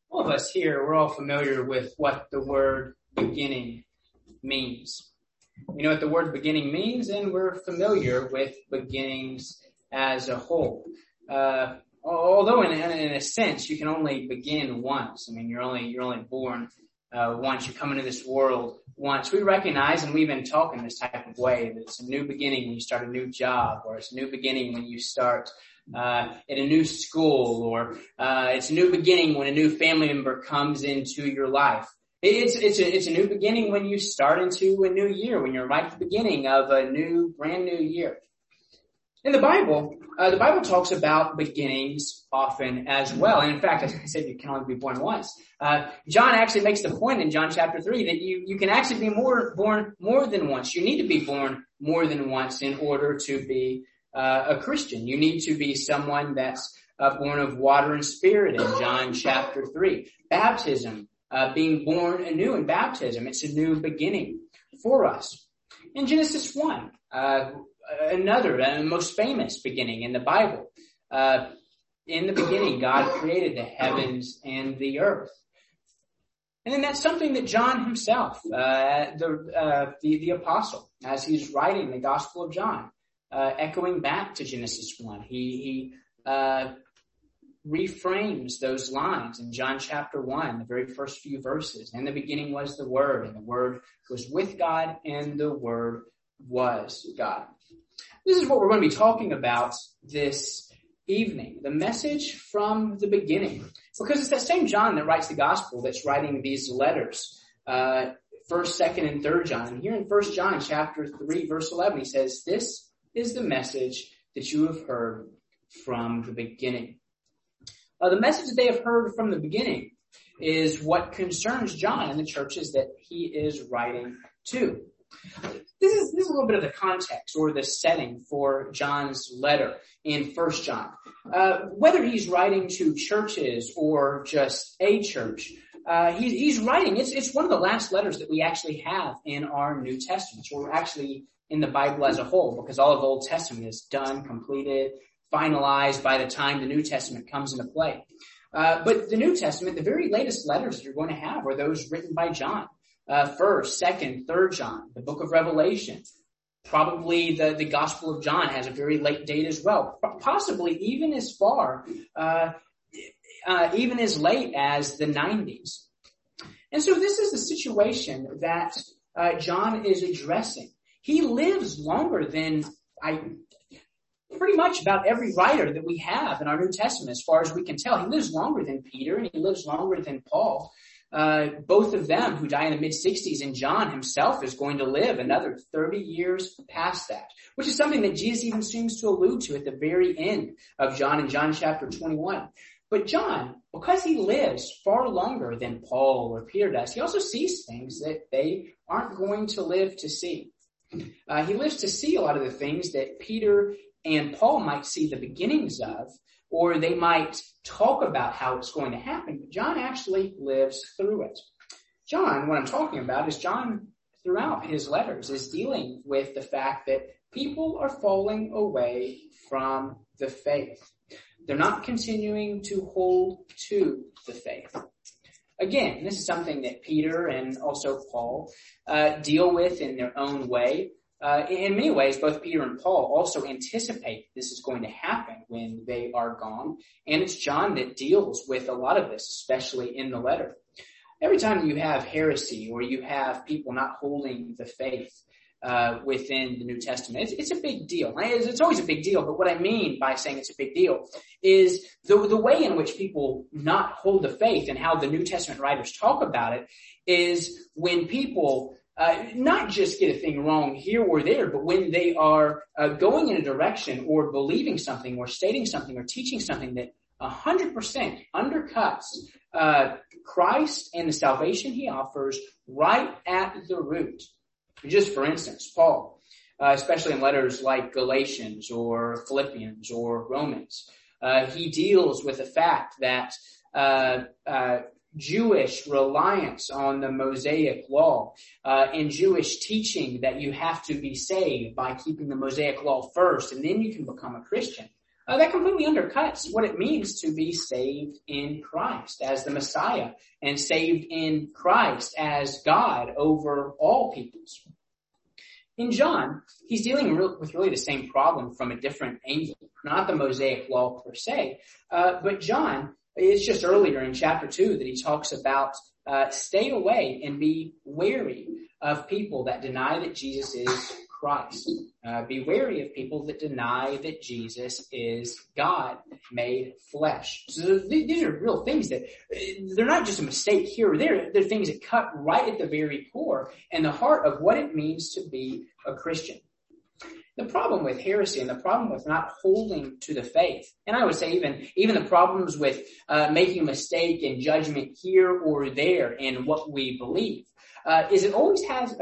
All of us here, we're all familiar with what the word beginning means. We know what the word beginning means, and we're familiar with beginnings as a whole. Although in a sense, you can only begin once. I mean, you're only born once. You come into this world once. We recognize, and we've been talking this type of way, that it's a new beginning when you start a new job, or it's a new beginning when you start at a new school, or it's a new beginning when a new family member comes into your life. It's a new beginning when you start into a new year, when you're right at the beginning of a brand new year. In the Bible talks about beginnings often as well. And in fact, as I said, you can only be born once. John actually makes the point in John chapter 3 that you can actually be born more than once. You need to be born more than once in order to be a Christian. You need to be someone that's born of water and spirit in John chapter 3. Baptism, being born anew in baptism, it's a new beginning for us. In Genesis 1, another most famous beginning in the Bible. In the beginning, God created the heavens and the earth. And then that's something that John himself, the apostle, as he's writing the Gospel of John, echoing back to Genesis 1, he reframes those lines in John chapter 1, the very first few verses. In the beginning was the Word, and the Word was with God, and the Word was God. This is what we're going to be talking about this evening, the message from the beginning. Because it's that same John that writes the gospel that's writing these letters, 1st, 2nd, and 3rd John. And here in 1 John chapter 3, verse 11, he says, "This is the message that you have heard from the beginning." The message that they have heard from the beginning is what concerns John and the churches that he is writing to. This is a little bit of the context or the setting for John's letter in 1 John. Whether he's writing to churches or just a church, he's writing. It's one of the last letters that we actually have in our New Testament. So we're actually in the Bible as a whole, because all of the Old Testament is done, completed, finalized by the time the New Testament comes into play. But the New Testament, the very latest letters that you're going to have are those written by John. 1st, 2nd, 3rd John, the book of Revelation. Probably the Gospel of John has a very late date as well. Possibly even as far, even as late as the 90s. And so this is the situation that John is addressing. He lives longer than pretty much about every writer that we have in our New Testament, as far as we can tell. He lives longer than Peter, and he lives longer than Paul. Both of them who die in the mid-60s, and John himself is going to live another 30 years past that, which is something that Jesus even seems to allude to at the very end of John in John chapter 21. But John, because he lives far longer than Paul or Peter does, he also sees things that they aren't going to live to see. He lives to see a lot of the things that Peter and Paul might see the beginnings of, or they might talk about how it's going to happen, but John actually lives through it. John, what I'm talking about is John, throughout his letters, is dealing with the fact that people are falling away from the faith. They're not continuing to hold to the faith. Again, this is something that Peter and also Paul deal with in their own way. In many ways, both Peter and Paul also anticipate this is going to happen when they are gone. And it's John that deals with a lot of this, especially in the letter. Every time you have heresy or you have people not holding the faith within the New Testament, it's a big deal. It's always a big deal, but what I mean by saying it's a big deal is the way in which people not hold the faith and how the New Testament writers talk about it is when people not just get a thing wrong here or there, but when they are going in a direction or believing something or stating something or teaching something that 100% undercuts Christ and the salvation he offers right at the root. Just for instance, Paul, especially in letters like Galatians or Philippians or Romans, he deals with the fact that Jewish reliance on the Mosaic law, and Jewish teaching that you have to be saved by keeping the Mosaic law first, and then you can become a Christian. that completely undercuts what it means to be saved in Christ as the Messiah and saved in Christ as God over all peoples. In John, he's dealing with really the same problem from a different angle, not the Mosaic law per se, but John, it's just earlier in chapter 2 that he talks about stay away and be wary of people that deny that Jesus is Christ. Be wary of people that deny that Jesus is God made flesh. So these are real things that they're not just a mistake here or there. They're things that cut right at the very core and the heart of what it means to be a Christian. The problem with heresy and the problem with not holding to the faith, and I would say even the problems with making a mistake in judgment here or there in what we believe, is it always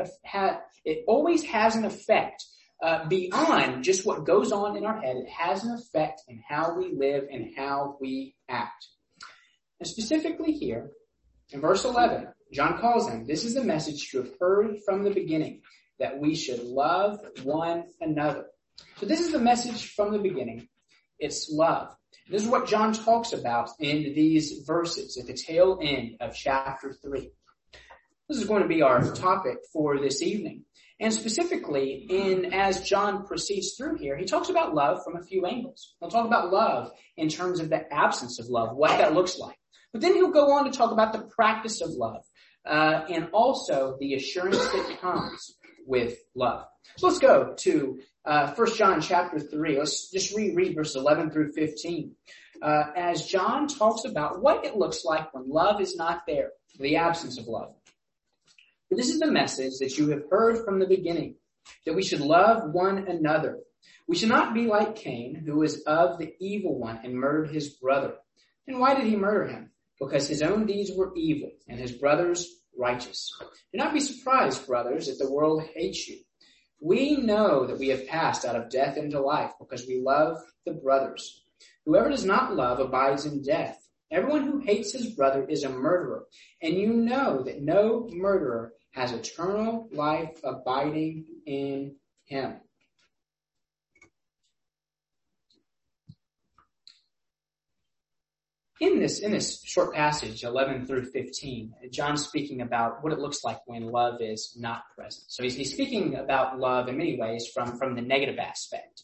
has an effect beyond just what goes on in our head. It has an effect in how we live and how we act. And specifically here, in verse 11, John calls them, this is the message you have heard from the beginning, that we should love one another. So this is the message from the beginning. It's love. This is what John talks about in these verses at the tail end of chapter 3. This is going to be our topic for this evening. And specifically, as John proceeds through here, he talks about love from a few angles. He'll talk about love in terms of the absence of love, what that looks like. But then he'll go on to talk about the practice of love, and also the assurance that comes with love. So let's go to 1 John chapter 3. Let's just reread verse 11 through 15. As John talks about what it looks like when love is not there, the absence of love. This is the message that you have heard from the beginning, that we should love one another. We should not be like Cain, who was of the evil one and murdered his brother. And why did he murder him? Because his own deeds were evil and his brother's righteous. Do not be surprised, brothers, if the world hates you. We know that we have passed out of death into life because we love the brothers. Whoever does not love abides in death. Everyone who hates his brother is a murderer, and you know that no murderer has eternal life abiding in him. In this short passage, 11 through 15, John's speaking about what it looks like when love is not present. So he's speaking about love in many ways from the negative aspect.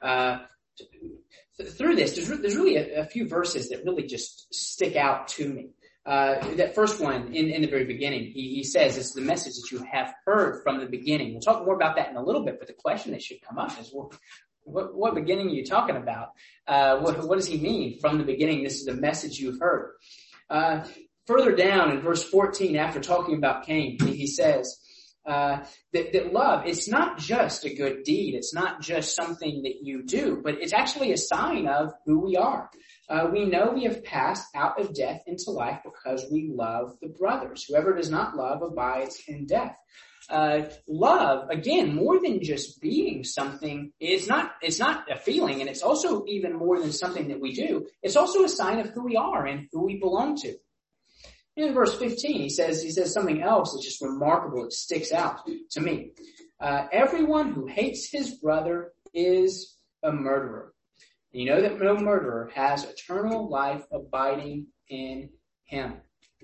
Through this, there's really a few verses that really just stick out to me. That first one in the very beginning, he says, it's the message that you have heard from the beginning. We'll talk more about that in a little bit, but the question that should come up is, well, what beginning are you talking about? What does he mean? From the beginning, this is the message you've heard. Further down in verse 14, after talking about Cain, he says, that love, it's not just a good deed. It's not just something that you do, but it's actually a sign of who we are. We know we have passed out of death into life because we love the brothers. Whoever does not love abides in death. Love, again, more than just being something, it's not a feeling, and it's also even more than something that we do. It's also a sign of who we are and who we belong to. In verse 15, he says something else that's just remarkable. It sticks out to me. Everyone who hates his brother is a murderer. And you know that no murderer has eternal life abiding in him.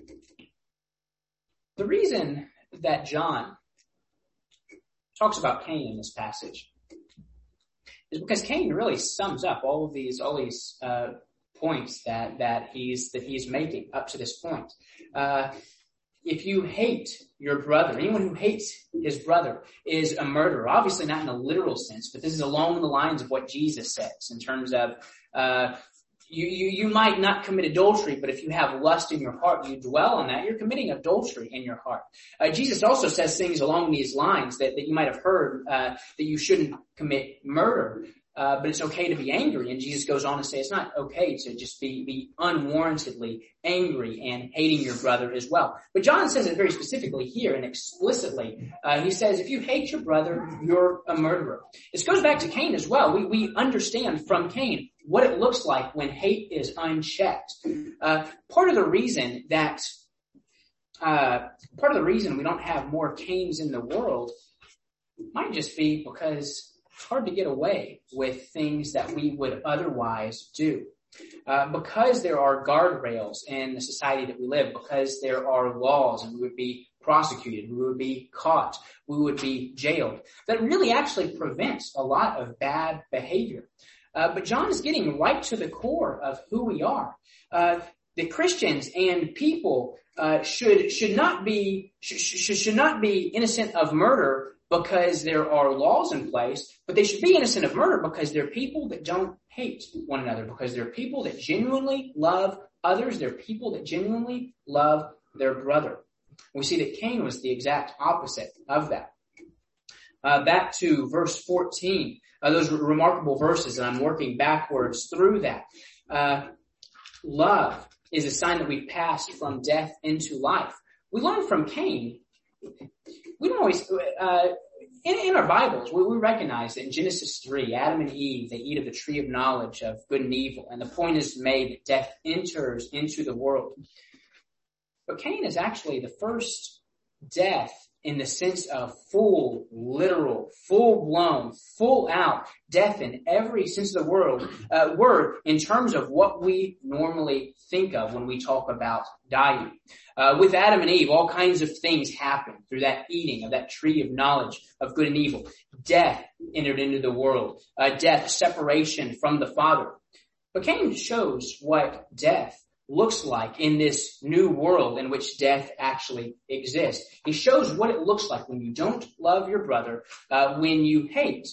The reason that John talks about Cain in this passage is because Cain really sums up all these points that he's making up to this point. If you hate your brother, anyone who hates his brother is a murderer. Obviously not in a literal sense, but this is along the lines of what Jesus says in terms of, you might not commit adultery, but if you have lust in your heart, you dwell on that, you're committing adultery in your heart. Jesus also says things along these lines that you might have heard, that you shouldn't commit murder. But it's okay to be angry. And Jesus goes on to say it's not okay to just be unwarrantedly angry and hating your brother as well. But John says it very specifically here and explicitly. He says, if you hate your brother, you're a murderer. This goes back to Cain as well. We understand from Cain what it looks like when hate is unchecked. Part of the reason we don't have more Cains in the world might just be because hard to get away with things that we would otherwise do. Because there are guardrails in the society that we live, because there are laws and we would be prosecuted, we would be caught, we would be jailed, that really actually prevents a lot of bad behavior. But John is getting right to the core of who we are. The Christians and people should not be innocent of murder because there are laws in place, but they should be innocent of murder because they're people that don't hate one another, because they're people that genuinely love others. They're people that genuinely love their brother. We see that Cain was the exact opposite of that. Back to verse 14, those remarkable verses, and I'm working backwards through that. Love is a sign that we've passed from death into life. We learn from Cain. We don't always, in our Bibles, we recognize that in Genesis 3, Adam and Eve, they eat of the tree of knowledge of good and evil. And the point is made that death enters into the world. But Cain is actually the first death in the sense of full, literal, full-blown, full-out death in every sense of the word in terms of what we normally think of when we talk about dying. With Adam and Eve, all kinds of things happened through that eating of that tree of knowledge of good and evil. Death entered into the world. Death, separation from the Father. But Cain shows what death looks like in this new world in which death actually exists. He shows what it looks like when you don't love your brother, when you hate.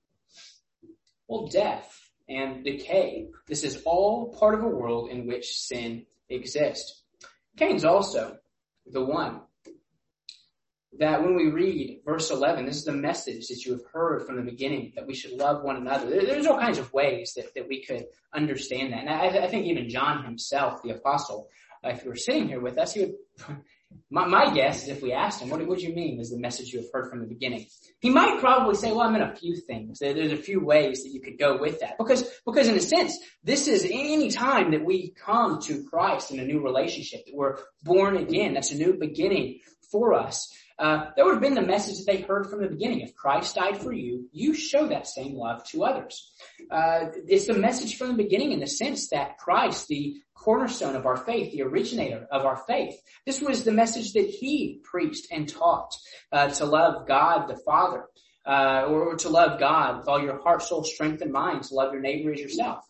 Well, death and decay. This is all part of a world in which sin exists. Cain's also the one that when we read verse 11, this is the message that you have heard from the beginning, that we should love one another. There's all kinds of ways that we could understand that. And I think even John himself, the apostle, if he were sitting here with us, he would, my guess is if we asked him, what do you mean is the message you have heard from the beginning? He might probably say, well, I meant a few things. There's a few ways that you could go with that. Because in a sense, this is any time that we come to Christ in a new relationship, that we're born again. That's a new beginning for us. That would have been the message that they heard from the beginning. If Christ died for you, you show that same love to others. It's the message from the beginning in the sense that Christ, the cornerstone of our faith, the originator of our faith, this was the message that he preached and taught, to love God the Father, or to love God with all your heart, soul, strength, and mind, to love your neighbor as yourself.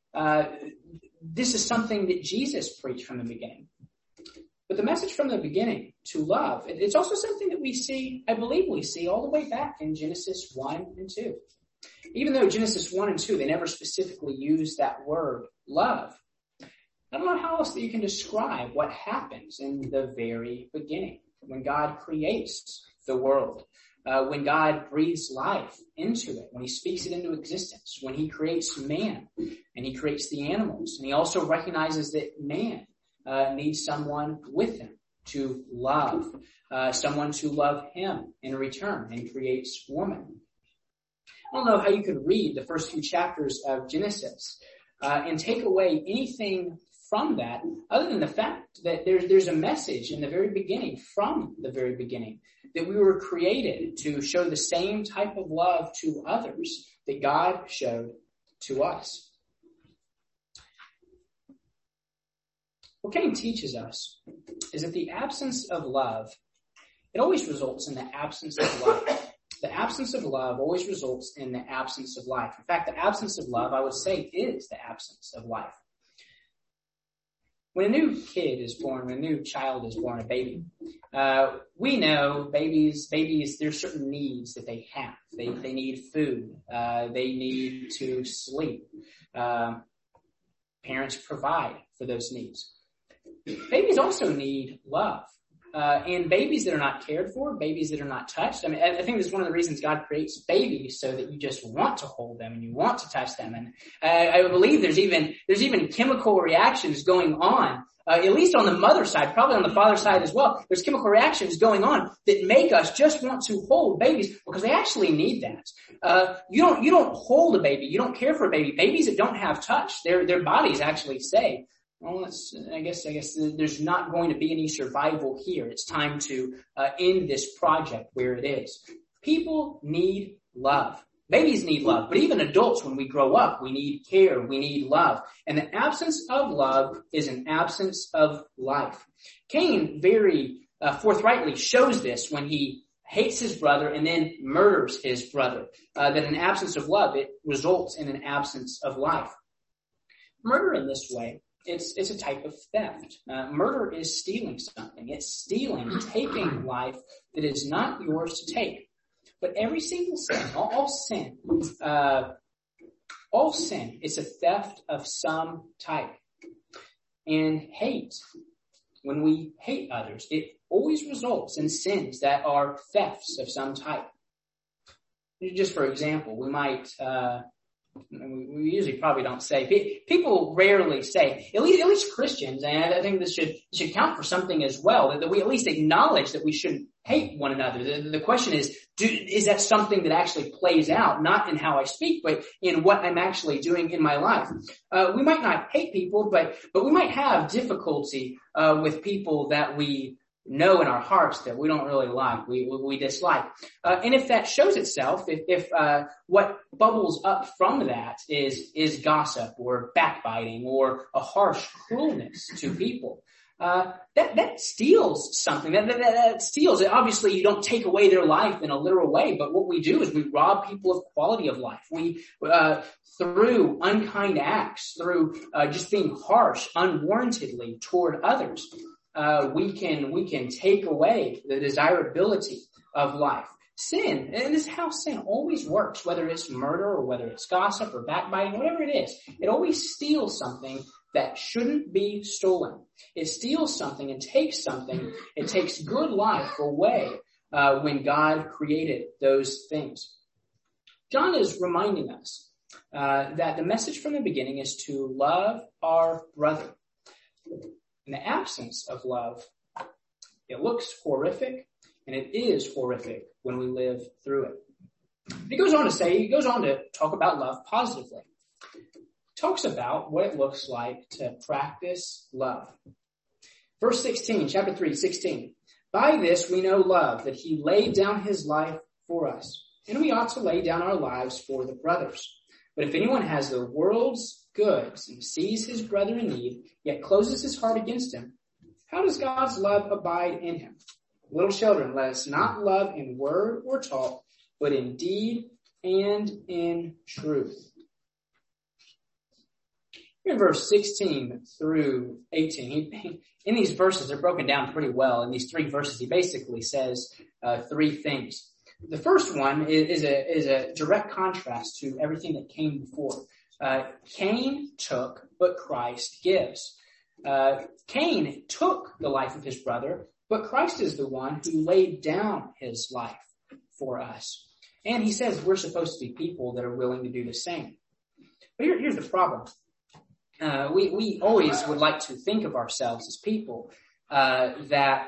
This is something that Jesus preached from the beginning. But the message from the beginning to love, it's also something that we see, I believe we see all the way back in Genesis 1 and 2. Even though Genesis 1 and 2, they never specifically use that word love. I don't know how else that you can describe what happens in the very beginning, when God creates the world, when God breathes life into it, when he speaks it into existence, when he creates man and he creates the animals. And he also recognizes that man needs someone with him to love, someone to love him in return, and creates woman. I don't know how you could read the first few chapters of Genesis and take away anything from that other than the fact that there's a message in the very beginning, from the very beginning, that we were created to show the same type of love to others that God showed to us. What Cain teaches us is that the absence of love, it always results in the absence of life. The absence of love always results in the absence of life. In fact, the absence of love, I would say, is the absence of life. When a new kid is born, when a new child is born, a baby, we know babies, there's certain needs that they have. They need food. They need to sleep. Parents provide for those needs. Babies also need love. And babies that are not cared for, babies that are not touched. I mean, I think this is one of the reasons God creates babies, so that you just want to hold them and you want to touch them. And I believe there's even chemical reactions going on, at least on the mother side, probably on the father side as well. There's chemical reactions going on that make us just want to hold babies because they actually need that. You don't hold a baby. You don't care for a baby. Babies that don't have touch, their bodies actually say, well, I guess there's not going to be any survival here. It's time to end this project where it is. People need love. Babies need love, but even adults, when we grow up, we need care, we need love. And the absence of love is an absence of life. Cain very forthrightly shows this when he hates his brother and then murders his brother. That an absence of love, it results in an absence of life. Murder in this way, it's a type of theft. Murder is stealing something. It's stealing, taking life that is not yours to take. But every single sin, all sin, is a theft of some type. And hate, when we hate others, it always results in sins that are thefts of some type. Just for example, we might, we usually probably don't say, people rarely say, at least Christians, and I think this should count for something as well, that we at least acknowledge that we shouldn't hate one another. The question is that something that actually plays out, not in how I speak, but in what I'm actually doing in my life? We might not hate people, but we might have difficulty with people that we know in our hearts that we don't really like, we dislike. And if that shows itself, if what bubbles up from that is gossip or backbiting or a harsh cruelness to people, that steals something. That steals it. Obviously, you don't take away their life in a literal way, but what we do is we rob people of quality of life. We, through unkind acts, through just being harsh unwarrantedly toward others, we can take away the desirability of life. Sin, and this is how sin always works, whether it's murder or whether it's gossip or backbiting, whatever it is, it always steals something that shouldn't be stolen. It steals something and takes something. It takes good life away when God created those things. John is reminding us that the message from the beginning is to love our brother. In the absence of love, it looks horrific, and it is horrific when we live through it. He goes on to talk about love positively. He talks about what it looks like to practice love. Verse 16, chapter 3, 16. By this we know love, that he laid down his life for us, and we ought to lay down our lives for the brothers. But if anyone has the world's goods and sees his brother in need, yet closes his heart against him, how does God's love abide in him? Little children, let us not love in word or talk, but in deed and in truth. In verse 16 through 18, in these verses, they're broken down pretty well. In these three verses, he basically says three things. The first one is a direct contrast to everything that came before. Cain took, but Christ gives. Cain took the life of his brother, but Christ is the one who laid down his life for us. And he says we're supposed to be people that are willing to do the same. But here's the problem. We always would like to think of ourselves as people that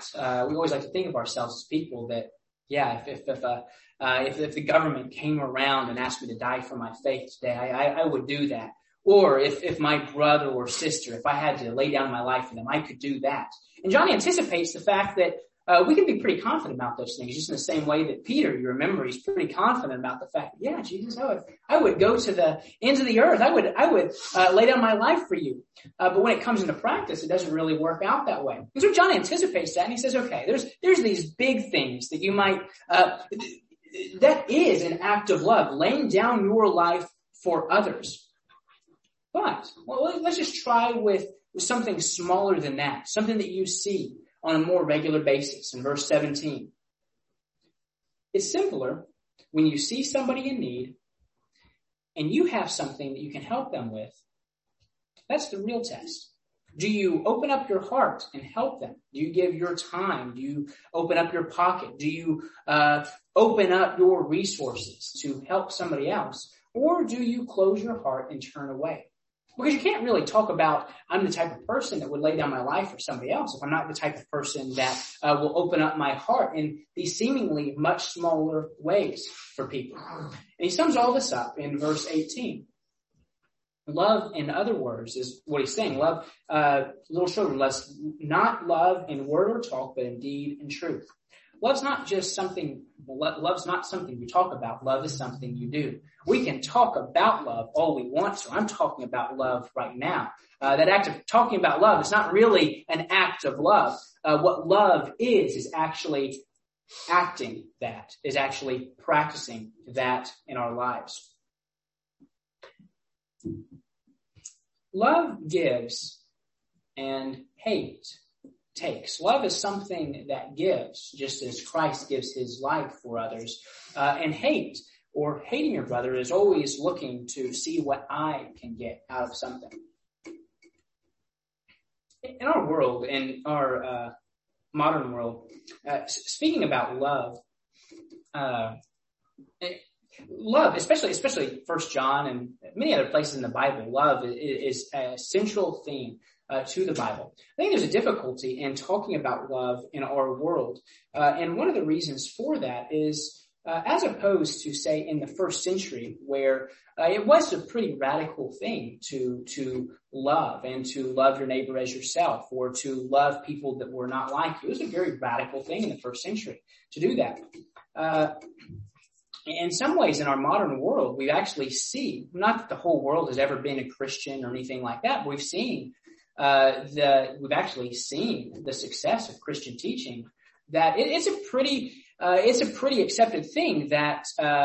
yeah, if the government came around and asked me to die for my faith today, I would do that. Or if my brother or sister, if I had to lay down my life for them, I could do that. And John anticipates the fact that we can be pretty confident about those things, just in the same way that Peter, you remember, he's pretty confident about the fact that, yeah, Jesus, I would go to the ends of the earth. I would lay down my life for you. But when it comes into practice, it doesn't really work out that way. And so John anticipates that, and he says, okay, there's these big things that you might, that is an act of love, laying down your life for others. But, well, let's just try with something smaller than that, something that you see on a more regular basis. In verse 17, it's simpler when you see somebody in need and you have something that you can help them with. That's the real test. Do you open up your heart and help them? Do you give your time? Do you open up your pocket? Do you open up your resources to help somebody else? Or do you close your heart and turn away? Because you can't really talk about, I'm the type of person that would lay down my life for somebody else if I'm not the type of person that will open up my heart in these seemingly much smaller ways for people. And he sums all this up in verse 18. Love, in other words, is what he's saying. Love, little children, let's not love in word or talk, but in deed and truth. Love's not something you talk about. Love is something you do. We can talk about love all we want to. I'm talking about love right now. That act of talking about love is not really an act of love. What love is actually acting that, is actually practicing that in our lives. Love gives and hate takes. Love is something that gives, just as Christ gives his life for others. And hate, or hating your brother, is always looking to see what I can get out of something. In our world, in our modern world, speaking about love, especially 1 John and many other places in the Bible, love is a central theme to the Bible. I think there's a difficulty in talking about love in our world. And one of the reasons for that is, as opposed to, say, in the first century, where it was a pretty radical thing to love, and to love your neighbor as yourself, or to love people that were not like you. It was a very radical thing in the first century to do that. In some ways, in our modern world, we actually see, not that the whole world has ever been a Christian or anything like that, but we've actually seen the success of Christian teaching, that it's a pretty accepted thing that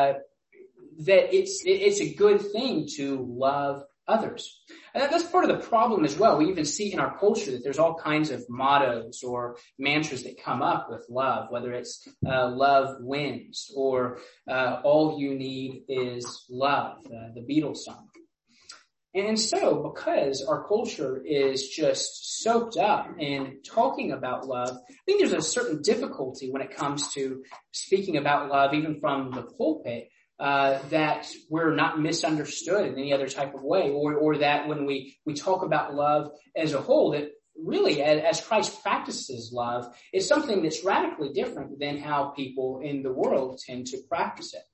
it's a good thing to love others. And that's part of the problem as well. We even see in our culture that there's all kinds of mottos or mantras that come up with love, whether it's love wins, or all you need is love, the Beatles song. And so, because our culture is just soaked up in talking about love, I think there's a certain difficulty when it comes to speaking about love, even from the pulpit, that we're not misunderstood in any other type of way, or that when we talk about love as a whole, that really, as Christ practices love, is something that's radically different than how people in the world tend to practice it.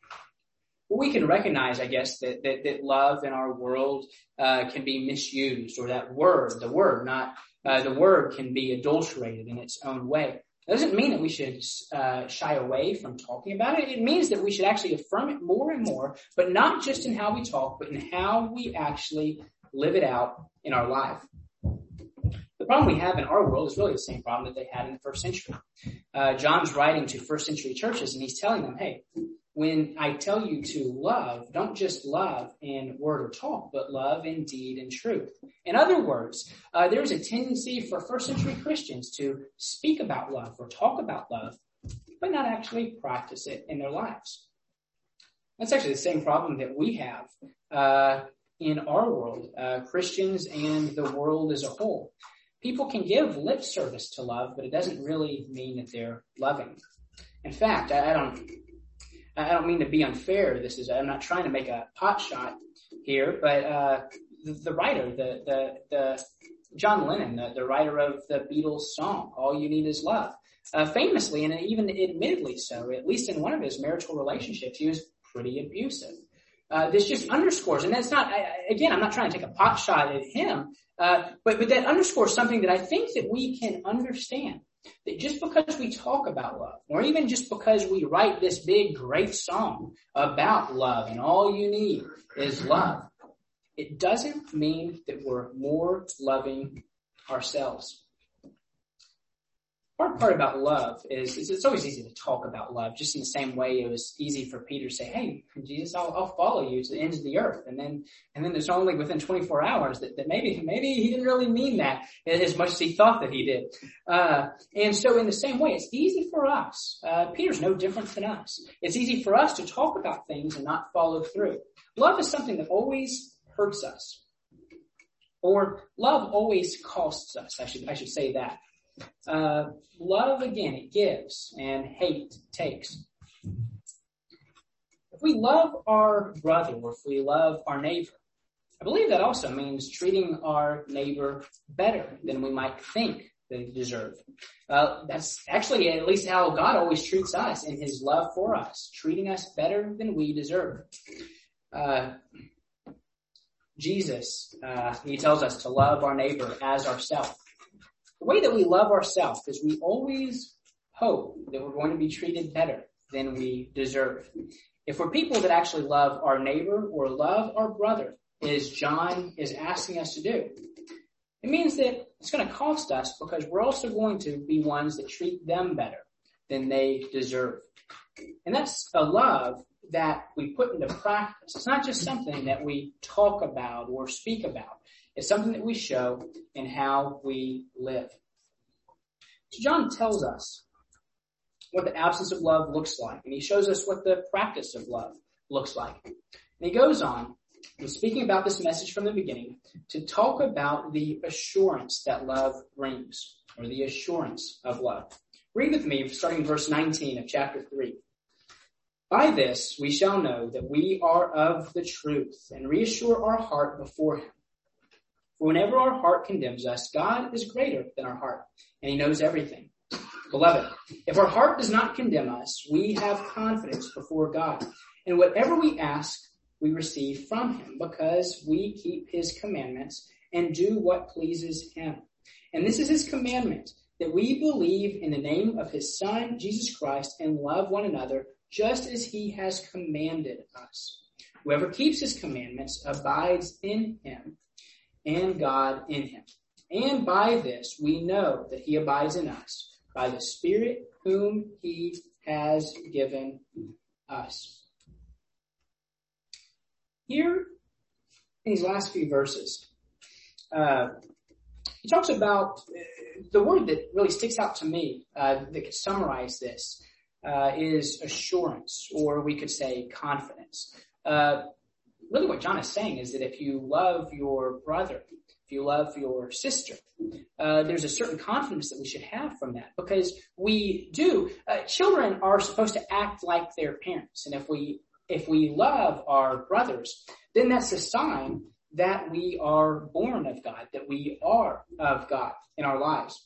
We can recognize, I guess, that love in our world can be misused, or that the word can be adulterated in its own way. That doesn't mean that we should shy away from talking about it. It means that we should actually affirm it more and more, but not just in how we talk, but in how we actually live it out in our life. The problem we have in our world is really the same problem that they had in the first century. John's writing to first century churches, and he's telling them, hey, when I tell you to love, don't just love in word or talk, but love in deed and truth. In other words, there's a tendency for first century Christians to speak about love or talk about love, but not actually practice it in their lives. That's actually the same problem that we have in our world, Christians and the world as a whole. People can give lip service to love, but it doesn't really mean that they're loving. In fact, I don't mean to be unfair. I'm not trying to make a pot shot here, but the writer, the John Lennon, the writer of the Beatles song, "All You Need Is Love," famously, and even admittedly so, at least in one of his marital relationships, he was pretty abusive. This just underscores, and that's not, again, I'm not trying to take a pot shot at him, but that underscores something that I think that we can understand. That just because we talk about love, or even just because we write this big, great song about love and all you need is love, it doesn't mean that we're more loving ourselves. The hard part about love is it's always easy to talk about love, just in the same way it was easy for Peter to say, hey, Jesus, I'll follow you to the ends of the earth. And then there's only within 24 hours that maybe he didn't really mean that as much as he thought that he did. And so in the same way, it's easy for us. Peter's no different than us. It's easy for us to talk about things and not follow through. Love is something that always hurts us. Or love always costs us. I should say that. Love, again, it gives, and hate takes. If we love our brother, or if we love our neighbor, I believe that also means treating our neighbor better than we might think they deserve. That's actually at least how God always treats us in his love for us, treating us better than we deserve. Jesus, he tells us to love our neighbor as ourselves. The way that we love ourselves is we always hope that we're going to be treated better than we deserve. If we're people that actually love our neighbor or love our brother, as John is asking us to do, it means that it's going to cost us because we're also going to be ones that treat them better than they deserve. And that's a love that we put into practice. It's not just something that we talk about or speak about. It's something that we show in how we live. So John tells us what the absence of love looks like, and he shows us what the practice of love looks like. And he goes on, and speaking about this message from the beginning, to talk about the assurance that love brings, or the assurance of love. Read with me, starting in verse 19 of chapter 3. By this we shall know that we are of the truth, and reassure our heart before him. For whenever our heart condemns us, God is greater than our heart, and he knows everything. Beloved, if our heart does not condemn us, we have confidence before God. And whatever we ask, we receive from him, because we keep his commandments and do what pleases him. And this is his commandment, that we believe in the name of his Son, Jesus Christ, and love one another just as he has commanded us. Whoever keeps his commandments abides in him, and God in him. And by this we know that he abides in us, by the Spirit whom he has given us. Here, in these last few verses, he talks about the word that really sticks out to me, that could summarize this, is assurance, or we could say confidence. Really what John is saying is that if you love your brother, if you love your sister, there's a certain confidence that we should have from that, because we do. Children are supposed to act like their parents, and if we love our brothers, then that's a sign that we are born of God, that we are of God in our lives.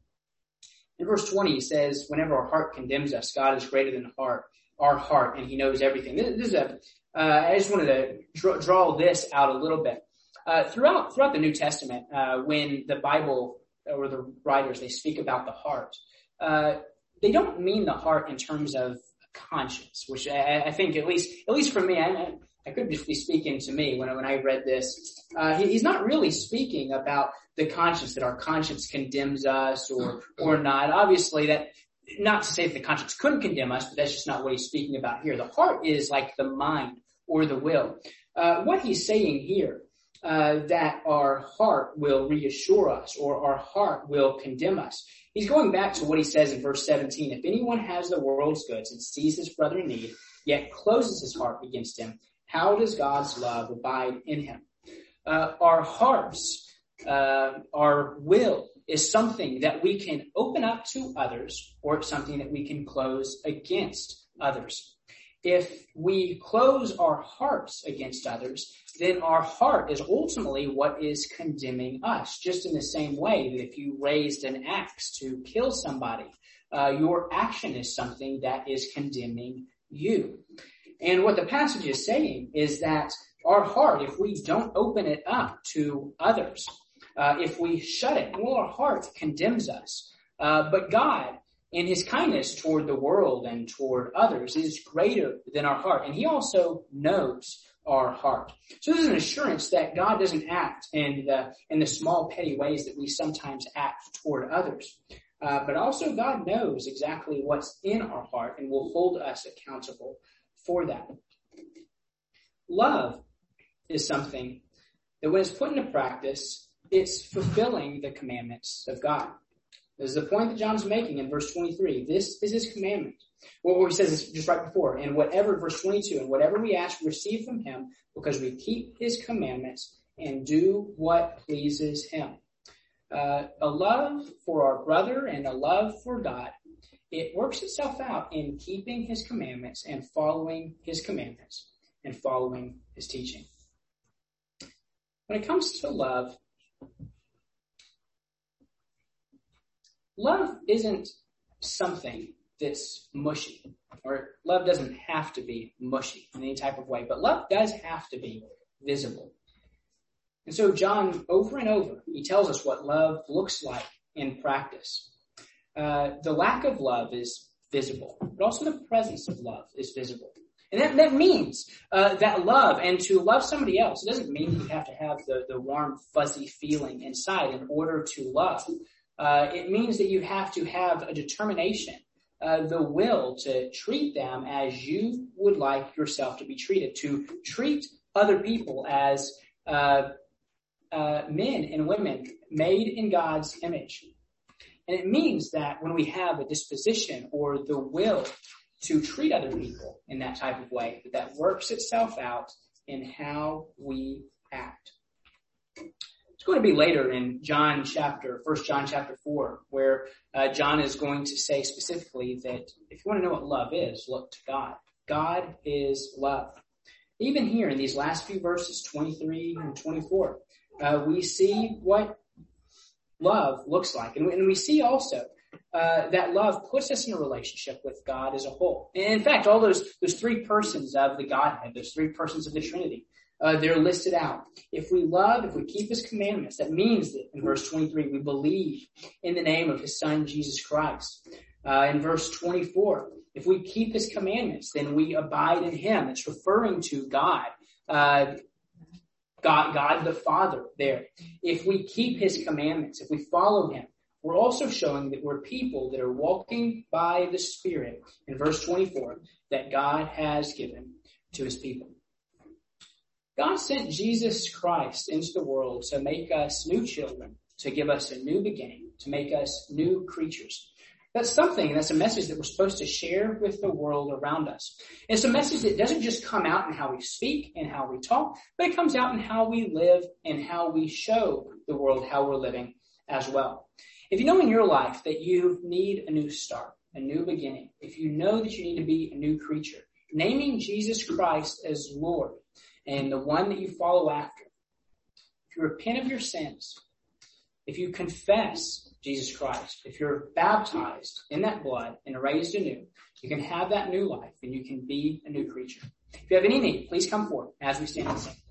In verse 20, he says, whenever our heart condemns us, God is greater than our heart, and he knows everything. This is I just wanted to draw this out a little bit. Throughout the New Testament, when the Bible or the writers, they speak about the heart, they don't mean the heart in terms of conscience, which I think at least for me, I could just be speaking to me when I read this. He's not really speaking about the conscience, that our conscience condemns us or not. Obviously that, not to say that the conscience couldn't condemn us, but that's just not what he's speaking about here. The heart is like the mind or the will. What he's saying here, that our heart will reassure us or our heart will condemn us. He's going back to what he says in verse 17. If anyone has the world's goods and sees his brother in need, yet closes his heart against him, how does God's love abide in him? Our hearts, our will is something that we can open up to others, or it's something that we can close against others. If we close our hearts against others, then our heart is ultimately what is condemning us. Just in the same way that if you raised an axe to kill somebody, your action is something that is condemning you. And what the passage is saying is that our heart, if we don't open it up to others, if we shut it, well, our heart condemns us. But God, in his kindness toward the world and toward others, is greater than our heart. And he also knows our heart. So there's an assurance that God doesn't act in the small petty ways that we sometimes act toward others. But also God knows exactly what's in our heart and will hold us accountable for that. Love is something that when it's put into practice, it's fulfilling the commandments of God. This is the point that John's making in verse 23. This is his commandment. Well, he says this just right before. And whatever, verse 22, and whatever we ask, we receive from him, because we keep his commandments and do what pleases him. A love for our brother and a love for God, it works itself out in keeping his commandments and following his commandments and following his teaching. When it comes to love isn't something that's mushy, or love doesn't have to be mushy in any type of way, but love does have to be visible. And so John, over and over, he tells us what love looks like in practice. the lack of love is visible, but also the presence of love is visible. And that means that love, and to love somebody else, it doesn't mean you have to have the warm, fuzzy feeling inside in order to love. It means that you have to have a determination, the will to treat them as you would like yourself to be treated, to treat other people as men and women made in God's image. And it means that when we have a disposition or the will to treat other people in that type of way, that works itself out in how we act. It's going to be later in 1 John chapter 4, where John is going to say specifically that if you want to know what love is, look to God. God is love. Even here in these last few verses, 23 and 24, we see what love looks like. And we see also that love puts us in a relationship with God as a whole. And in fact, all those three persons of the Godhead, those three persons of the Trinity, they're listed out. If we love, if we keep his commandments, that means that in verse 23, we believe in the name of his Son, Jesus Christ. In verse 24, if we keep his commandments, then we abide in him. It's referring to God. God the Father there. If we keep his commandments, if we follow him, we're also showing that we're people that are walking by the Spirit in verse 24 that God has given to his people. God sent Jesus Christ into the world to make us new children, to give us a new beginning, to make us new creatures. That's a message that we're supposed to share with the world around us. It's a message that doesn't just come out in how we speak and how we talk, but it comes out in how we live and how we show the world how we're living as well. If you know in your life that you need a new start, a new beginning, if you know that you need to be a new creature, naming Jesus Christ as Lord and the one that you follow after, if you repent of your sins, if you confess Jesus Christ, if you're baptized in that blood and raised anew, you can have that new life and you can be a new creature. If you have any need, please come forward as we stand and sing.